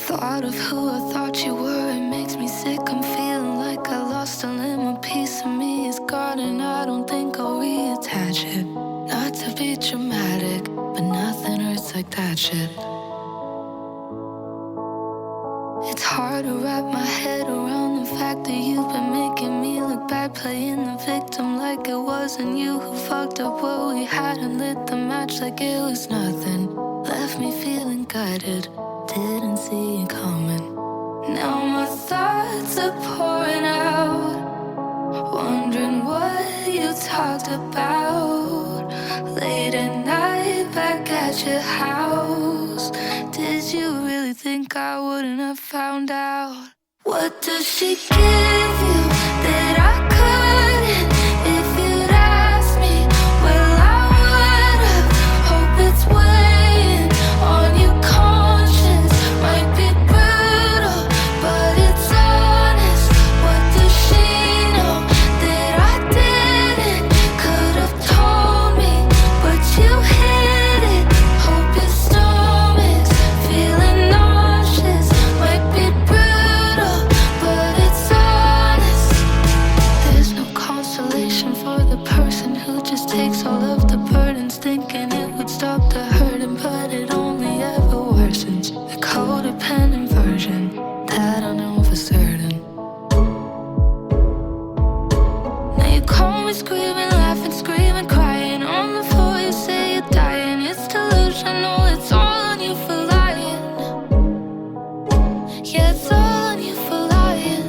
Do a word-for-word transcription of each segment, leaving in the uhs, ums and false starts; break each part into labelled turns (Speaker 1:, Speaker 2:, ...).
Speaker 1: Thought of who I thought you were, it makes me sick. I'm feeling like I lost a limb. A piece of me is gone, and I don't think I'll reattach it. Not to be dramatic, but nothing hurts like that shit. It's hard to wrap my head around the fact that you've been making me look bad, playing the victim like it wasn't you who fucked up what we had, and lit the match like it was nothing. Left me feeling gutted, didn't see it coming. Now my thoughts are pouring out, wondering what you talked about late at night back at your house. Did you really think I wouldn't have found out? What does she give you that I couldn't? If you'd asked me, well, I would've. Hope it's weighing on your conscience. Might be brutal, but it's honest. What does she know that I didn't? Could've told me, but you hid it. Hope your stomach's feeling nauseous. Might be brutal, but it's honest. There's no consolation for the person who just takes all of the burdens, thinking it would stop the hurting, but it only ever worsens. The codependent version that I know for certain. Now you call me screaming, laughing, screaming, crying on the floor. You say you're dying, it's delusional. It's all on you for lying. Yeah, it's all on you for lying.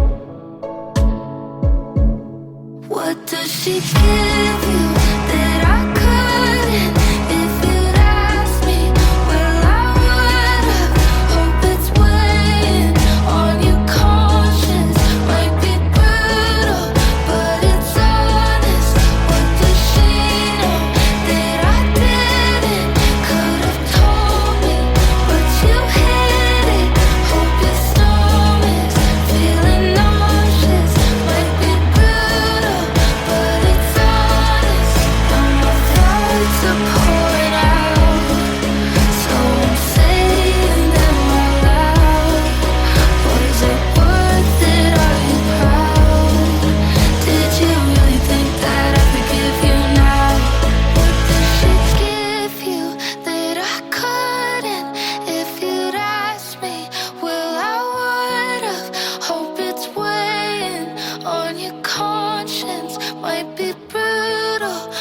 Speaker 1: What does she give you that I couldn't? If you'd asked me, well, I would've. Hope it's weighing on your conscience. Might be brutal, but it's honest. What does she know that I didn't? Could've told me, but you hid it. Hope your stomach's feeling nauseous. Might be brutal, but it's honest. Now my thoughts are pouring out, so I'm saying them out loud. Was it worth it? Are you proud? Did you really think that I forgive you now? What did she give you that I couldn't? If you'd asked me, well, I would've. Hope it's weighing on your conscience. Might be brutal,